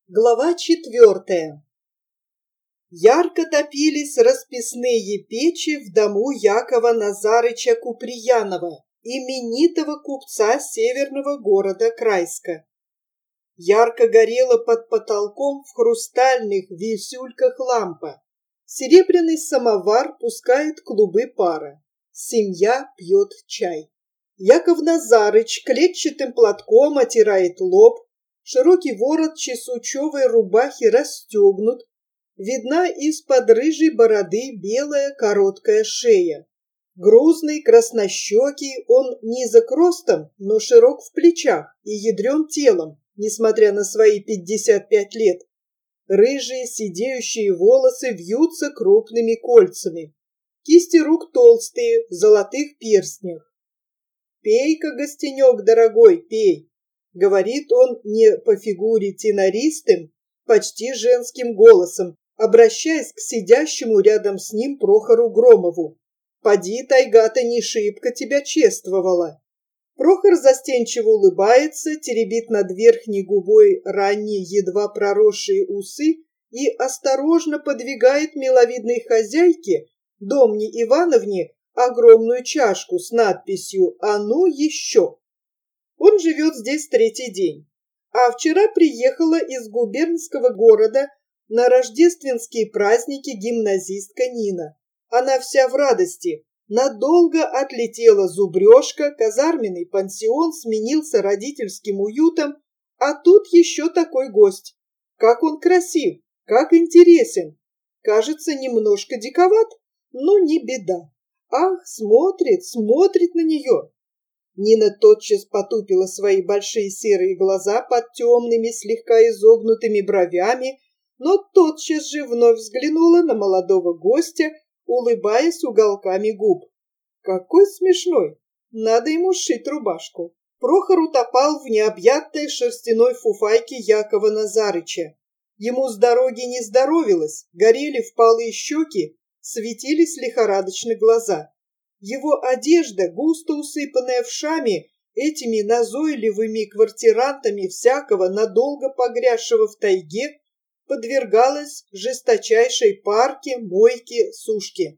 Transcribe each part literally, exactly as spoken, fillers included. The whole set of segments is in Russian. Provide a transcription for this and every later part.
Глава четвертая. Ярко топились расписные печи в дому Якова Назарыча Куприянова, именитого купца северного города Крайска. Ярко горела под потолком в хрустальных висюльках лампа. Серебряный самовар пускает клубы пара. Семья пьет чай. Яков Назарыч клетчатым платком отирает лоб. Широкий ворот чесучевой рубахи расстегнут. Видна из-под рыжей бороды белая короткая шея. Грузный, краснощекий, он низок ростом, но широк в плечах и ядрен телом, несмотря на свои пятьдесят пять лет. Рыжие сидеющие волосы вьются крупными кольцами. Кисти рук толстые, в золотых перстнях. «Пей-ка, гостенек дорогой, пей!» — говорит он не по фигуре тенористым, почти женским голосом, обращаясь к сидящему рядом с ним Прохору Громову. «Поди, тайга-то не шибко тебя чествовала». Прохор застенчиво улыбается, теребит над верхней губой ранние едва проросшие усы и осторожно подвигает миловидной хозяйке, Домне Ивановне, огромную чашку с надписью «А ну еще». Он живет здесь третий день, а вчера приехала из губернского города на рождественские праздники гимназистка Нина. Она вся в радости. Надолго отлетела зубрежка, казарменный пансион сменился родительским уютом, а тут еще такой гость. Как он красив, как интересен. Кажется, немножко диковат, но не беда. Ах, смотрит, смотрит на нее. Нина тотчас потупила свои большие серые глаза под темными, слегка изогнутыми бровями, но тотчас же вновь взглянула на молодого гостя, улыбаясь уголками губ. Какой смешной! Надо ему сшить рубашку. Прохор утопал в необъятной шерстяной фуфайке Якова Назарыча. Ему с дороги не здоровилось, горели впалые щеки, светились лихорадочно глаза. Его одежда, густо усыпанная вшами, этими назойливыми квартирантами всякого надолго погрязшего в тайге, подвергалась жесточайшей парке, мойке, сушке.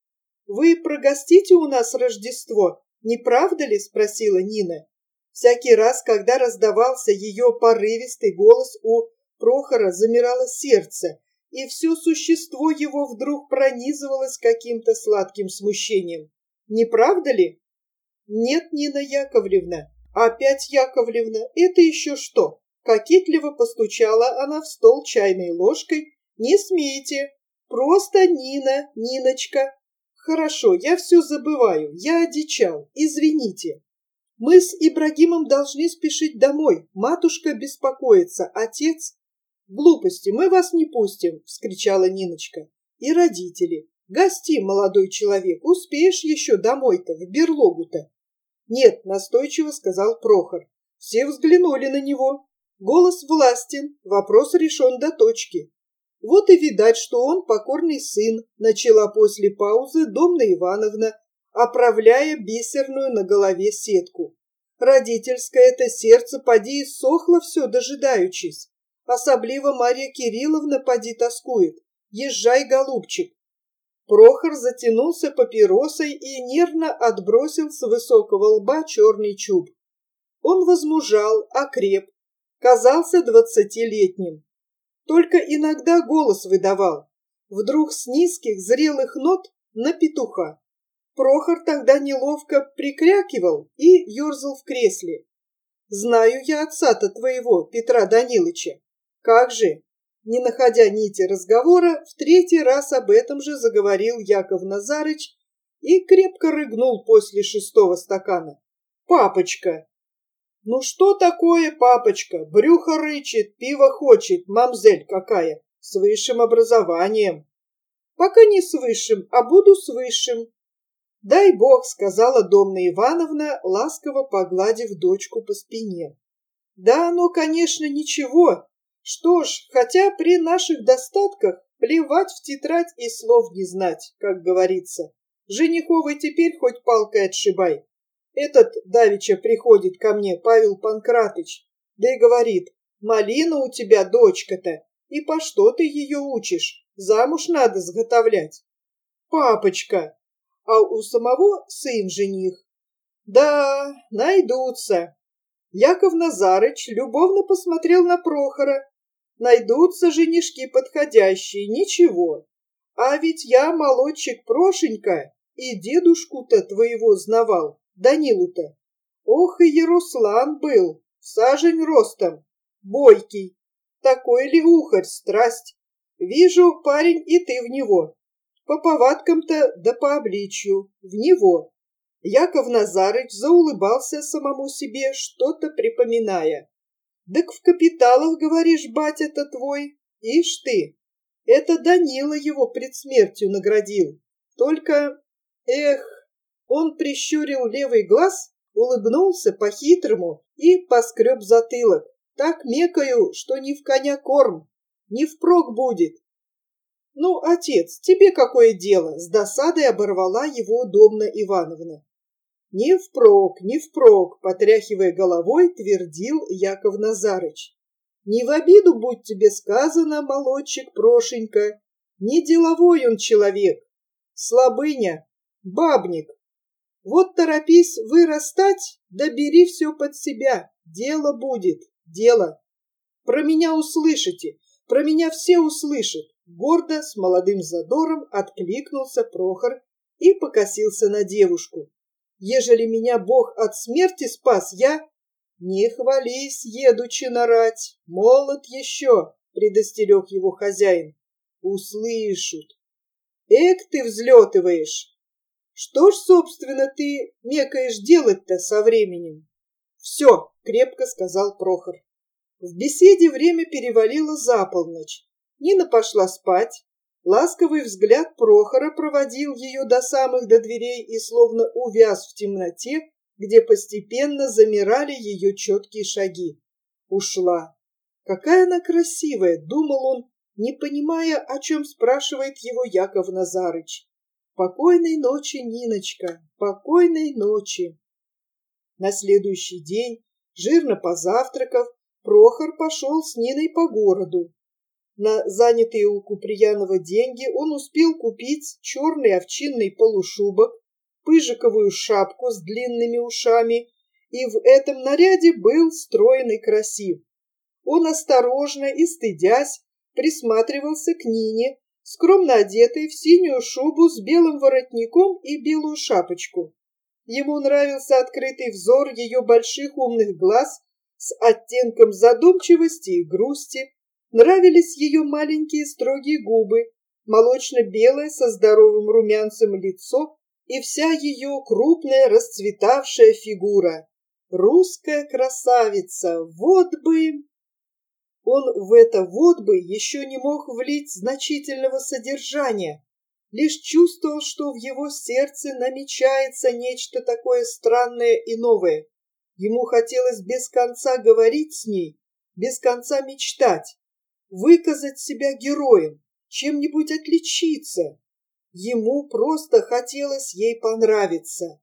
«Вы прогостите у нас Рождество, не правда ли?» — спросила Нина. Всякий раз, когда раздавался ее порывистый голос, у Прохора замирало сердце, и все существо его вдруг пронизывалось каким-то сладким смущением. Не правда ли? Нет, Нина Яковлевна. Опять Яковлевна, это еще что? Кокетливо постучала она в стол чайной ложкой. Не смейте. Просто Нина, Ниночка. Хорошо, я все забываю. Я одичал. Извините. Мы с Ибрагимом должны спешить домой. Матушка беспокоится. Отец... Глупости, мы вас не пустим, вскричала Ниночка. И родители. Гости, молодой человек, успеешь еще домой-то, в берлогу-то? Нет, настойчиво сказал Прохор. Все взглянули на него. Голос властен, вопрос решен до точки. Вот и видать, что он покорный сын, начала после паузы Домна Ивановна, оправляя бисерную на голове сетку. Родительское-то сердце поди и сохло все, дожидаючись. Особливо Марья Кирилловна поди тоскует. Езжай, голубчик. Прохор затянулся папиросой и нервно отбросил с высокого лба черный чуб. Он возмужал, окреп, казался двадцатилетним. Только иногда голос выдавал, вдруг с низких зрелых нот на петуха. Прохор тогда неловко прикрякивал и ерзал в кресле. «Знаю я отца-то твоего, Петра Данилыча. Как же?» Не находя нити разговора, в третий раз об этом же заговорил Яков Назарыч и крепко рыгнул после шестого стакана. «Папочка!» «Ну что такое, папочка? Брюхо рычит, пиво хочет, мамзель какая, с высшим образованием». «Пока не с высшим, а буду с высшим». «Дай бог», — сказала Домна Ивановна, ласково погладив дочку по спине. «Да оно, конечно, ничего. Что ж, хотя при наших достатках плевать в тетрадь и слов не знать, как говорится. Жениховой теперь хоть палкой отшибай. Этот давеча приходит ко мне, Павел Панкратыч, да и говорит, Малина у тебя дочка-то, и по что ты ее учишь? Замуж надо сготовлять. Папочка, а у самого сын жених. Да, найдутся. Яков Назарыч любовно посмотрел на Прохора. Найдутся женишки подходящие, ничего. А ведь я, молодчик Прошенька, и дедушку-то твоего знавал, Данилу-то. Ох, и Яруслан был, сажень ростом, бойкий. Такой ли ухарь, страсть. Вижу, парень, и ты в него. По повадкам-то да по обличью, в него. Яков Назарыч заулыбался самому себе, что-то припоминая. «Так в капиталах, говоришь, батя-то твой? Ишь ты! Это Данила его пред смертью наградил. Только, эх!» Он прищурил левый глаз, улыбнулся по-хитрому и поскреб затылок. «Так мекаю, что не в коня корм, не впрок будет». «Ну, отец, тебе какое дело?» — с досадой оборвала его Домна Ивановна. «Не впрок, не впрок», — потряхивая головой, твердил Яков Назарыч. «Не в обиду, будь тебе сказано, молодчик Прошенька, не деловой он человек, слабыня, бабник. Вот торопись вырастать, да бери все под себя, дело будет, дело. Про меня услышите, про меня все услышат». Гордо, с молодым задором откликнулся Прохор и покосился на девушку. «Ежели меня Бог от смерти спас, я...» «Не хвались, едучи нарать, молод еще», — предостерег его хозяин. «Услышат». «Эк ты взлетываешь! Что ж, собственно, ты мекаешь делать-то со временем?» «Все», — крепко сказал Прохор. В беседе время перевалило за полночь. Нина пошла спать. Ласковый взгляд Прохора проводил ее до самых до дверей и словно увяз в темноте, где постепенно замирали ее четкие шаги. Ушла. Какая она красивая, думал он, не понимая, о чем спрашивает его Яков Назарыч. Покойной ночи, Ниночка, покойной ночи. На следующий день, жирно позавтракав, Прохор пошел с Ниной по городу. На занятые у Куприянова деньги он успел купить черный овчинный полушубок, пыжиковую шапку с длинными ушами, и в этом наряде был строен и красив. Он осторожно и стыдясь присматривался к Нине, скромно одетой в синюю шубу с белым воротником и белую шапочку. Ему нравился открытый взор ее больших умных глаз с оттенком задумчивости и грусти, нравились ее маленькие строгие губы, молочно-белое со здоровым румянцем лицо и вся ее крупная расцветавшая фигура. Русская красавица, вот бы... Он в это «вот бы» еще не мог влить значительного содержания, лишь чувствовал, что в его сердце намечается нечто такое странное и новое. Ему хотелось без конца говорить с ней, без конца мечтать, выказать себя героем, чем-нибудь отличиться. Ему просто хотелось ей понравиться.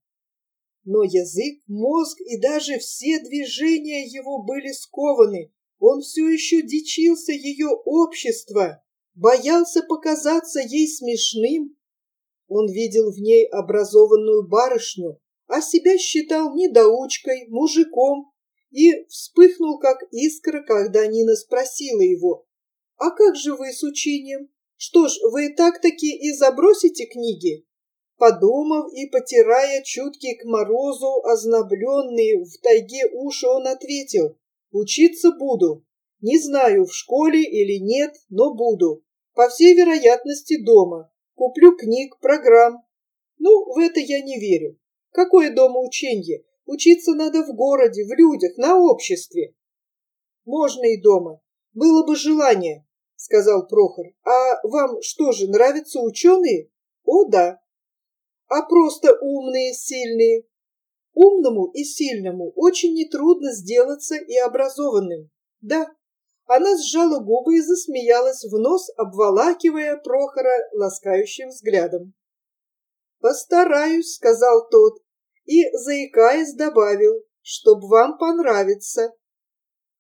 Но язык, мозг и даже все движения его были скованы. Он все еще дичился ее общества, боялся показаться ей смешным. Он видел в ней образованную барышню, а себя считал недоучкой, мужиком, и вспыхнул, как искра, когда Нина спросила его: «А как же вы с учением? Что ж, вы так-таки и забросите книги?» Подумав и потирая чуткие к морозу, ознобленные в тайге уши, он ответил: «Учиться буду. Не знаю, в школе или нет, но буду. По всей вероятности, дома. Куплю книг, программ. Ну, в это я не верю. Какое дома ученье? Учиться надо в городе, в людях, на обществе». «Можно и дома. Было бы желание», — сказал Прохор. «А вам что же, нравятся ученые?» «О, да». «А просто умные, сильные?» «Умному и сильному очень нетрудно сделаться и образованным». «Да». Она сжала губы и засмеялась в нос, обволакивая Прохора ласкающим взглядом. «Постараюсь», — сказал тот, и, заикаясь, добавил, «чтоб вам понравится».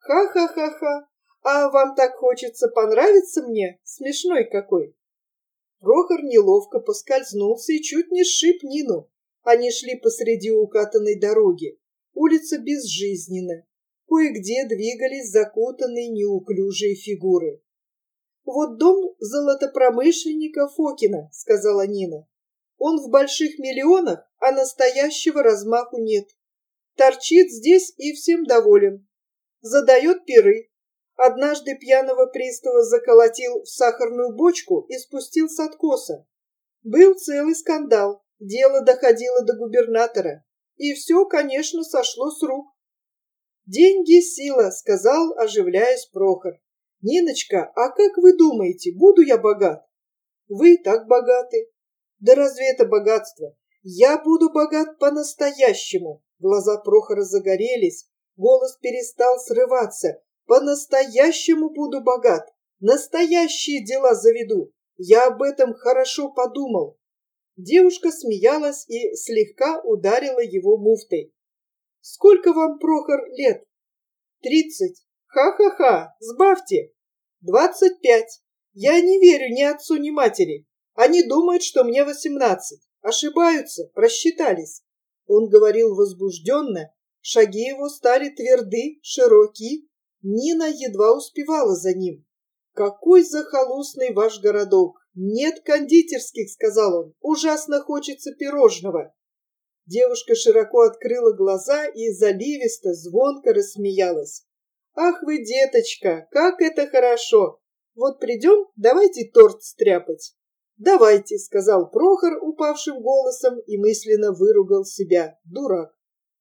Ха-ха-ха-ха. А вам так хочется понравиться мне? Смешной какой. Прохор неловко поскользнулся и чуть не сшиб Нину. Они шли посреди укатанной дороги. Улица безжизненна. Кое-где двигались закутанные неуклюжие фигуры. «Вот дом золотопромышленника Фокина», — сказала Нина. «Он в больших миллионах, а настоящего размаху нет. Торчит здесь и всем доволен. Задает пиры. Однажды пьяного пристава заколотил в сахарную бочку и спустил с откоса. Был целый скандал, дело доходило до губернатора. И все, конечно, сошло с рук. «Деньги — сила», — сказал, оживляясь Прохор. «Ниночка, а как вы думаете, буду я богат?» «Вы и так богаты». «Да разве это богатство? Я буду богат по-настоящему». Глаза Прохора загорелись, голос перестал срываться. «По-настоящему буду богат. Настоящие дела заведу. Я об этом хорошо подумал». Девушка смеялась и слегка ударила его муфтой. «Сколько вам, Прохор, лет?» «Тридцать». «Ха-ха-ха, сбавьте». «Двадцать пять. Я не верю ни отцу, ни матери. Они думают, что мне восемнадцать. Ошибаются, просчитались». Он говорил возбужденно, шаги его стали тверды, широки. Нина едва успевала за ним. «Какой захолустный ваш городок! Нет кондитерских», — сказал он. «Ужасно хочется пирожного». Девушка широко открыла глаза и заливисто, звонко рассмеялась. «Ах вы, деточка, как это хорошо! Вот придем, давайте торт стряпать». «Давайте», — сказал Прохор упавшим голосом и мысленно выругал себя. Дурак.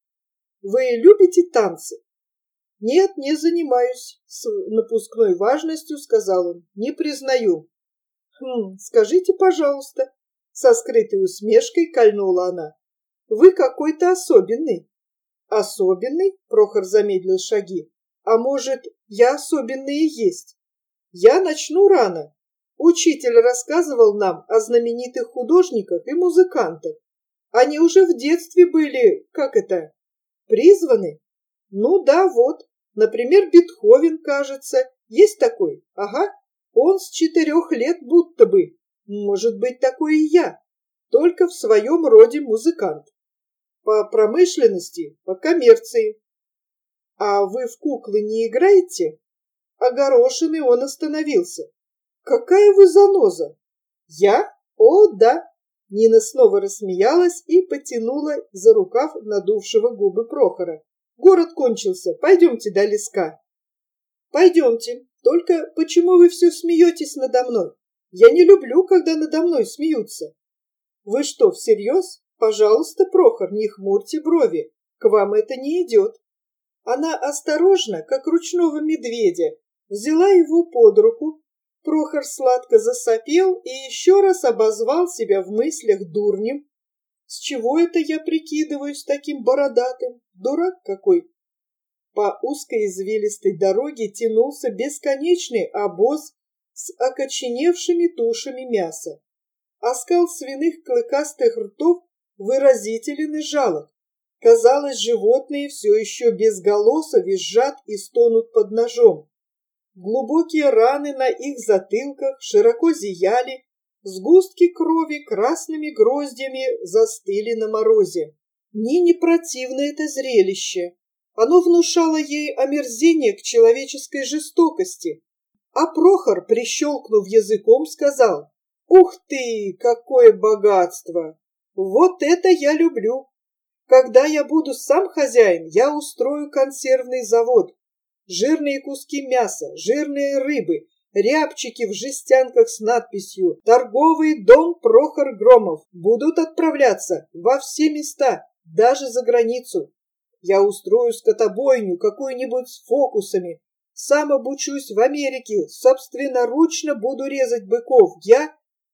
«Вы любите танцы?» «Нет, не занимаюсь», — с напускной важностью сказал он. «Не признаю». «Хм, скажите, пожалуйста», — со скрытой усмешкой кольнула она. «Вы какой-то особенный». «Особенный?» — Прохор замедлил шаги. «А может, я особенный и есть? Я начну рано. Учитель рассказывал нам о знаменитых художниках и музыкантах. Они уже в детстве были, как это, призваны? Ну да, вот. Например, Бетховен, кажется. Есть такой? Ага. Он с четырех лет будто бы. Может быть, такой и я. Только в своем роде музыкант. По промышленности, по коммерции. А вы в куклы не играете?» Огорошенный он остановился. «Какая вы заноза!» «Я? О, да!» Нина снова рассмеялась и потянула за рукав надувшего губы Прохора. «Город кончился. Пойдемте до леска». «Пойдемте. Только почему вы все смеетесь надо мной? Я не люблю, когда надо мной смеются». «Вы что, всерьез? Пожалуйста, Прохор, не хмурьте брови. К вам это не идет». Она осторожно, как ручного медведя, взяла его под руку. Прохор сладко засопел и еще раз обозвал себя в мыслях дурнем. «С чего это я прикидываюсь таким бородатым? Дурак какой!» По узкой извилистой дороге тянулся бесконечный обоз с окоченевшими тушами мяса. Оскал свиных клыкастых ртов выразителен и жалок. Казалось, животные все еще безголосо визжат и стонут под ножом. Глубокие раны на их затылках широко зияли, сгустки крови красными гроздьями застыли на морозе. Нине противно это зрелище. Оно внушало ей омерзение к человеческой жестокости. А Прохор, прищелкнув языком, сказал: «Ух ты, какое богатство! Вот это я люблю! Когда я буду сам хозяин, я устрою консервный завод. Жирные куски мяса, жирные рыбы, рябчики в жестянках с надписью «Торговый дом Прохор Громов» будут отправляться во все места, даже за границу. Я устрою скотобойню какую-нибудь с фокусами. Сам обучусь в Америке, собственноручно буду резать быков. Я...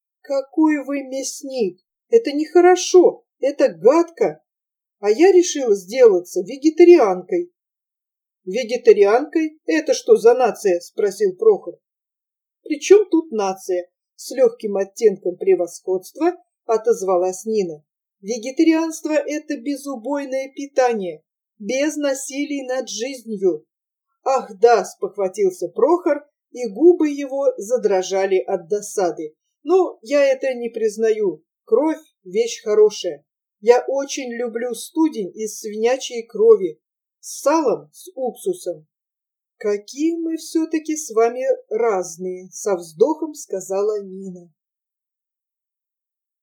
Какой вы мясник! Это нехорошо, это гадко. А я решила сделаться вегетарианкой». «Вегетарианкой? Это что за нация?» — спросил Прохор. «При чем тут нация?» — с легким оттенком превосходства отозвалась Нина. «Вегетарианство — это безубойное питание, без насилий над жизнью. Ах да, спохватился Прохор, и губы его задрожали от досады. Но я это не признаю. Кровь — вещь хорошая. Я очень люблю студень из свинячьей крови, с салом, с уксусом. Какие мы все-таки с вами разные, со вздохом сказала Нина.